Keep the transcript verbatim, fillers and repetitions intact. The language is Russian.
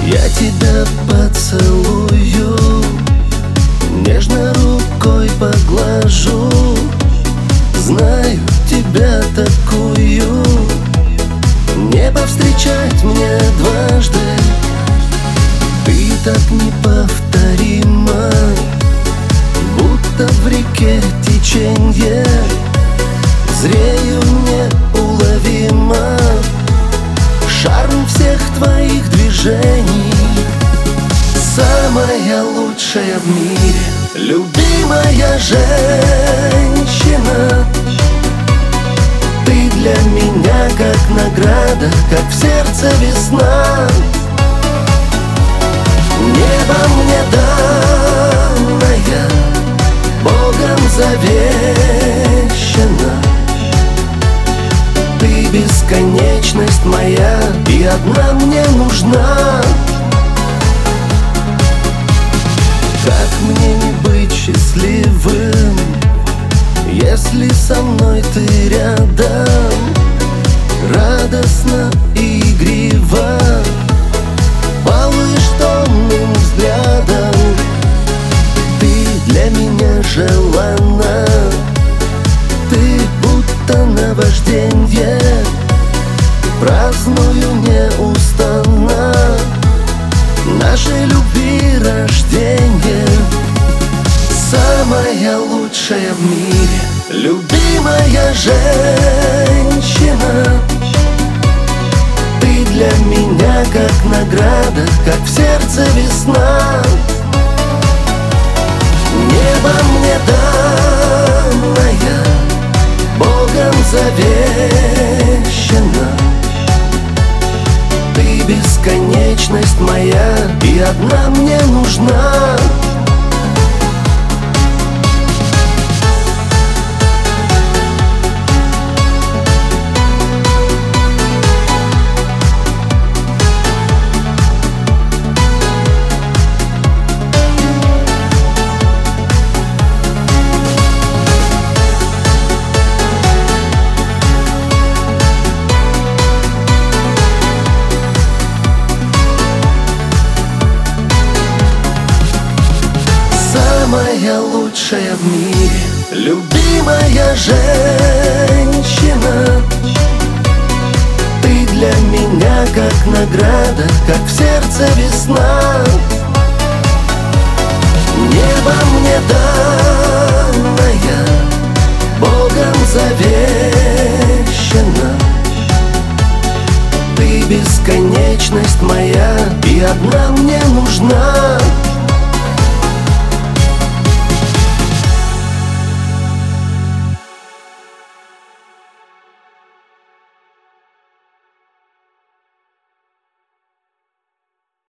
Я тебя поцелую, нежно рукой поглажу. Знаю тебя такую, небо встречать мне дважды. Ты так неповторима, будто в реке теченье, зрею неуловимо шарм всех твоих движений. Самая лучшая в мире, любимая женщина. Ты для меня как награда, как в сердце весна. Небо мне данное, Богом завещено. Ты бесконечность моя, и одна мне нужна. Как мне не быть счастливым, если со мной ты рядом? Радостно и игриво балуешь томным взглядом. Ты для меня желанна, ты будто наважденье. Праздную неустанно нашей любви рождение. Самая лучшая в мире, любимая женщина. Ты для меня как награда, как в сердце весна. Небо мне данное, Богом завещено. Ты бесконечность моя, и одна мне нужна. Самая лучшая в мире, любимая женщина. Ты для меня как награда, как в сердце весна. Небо мне дай.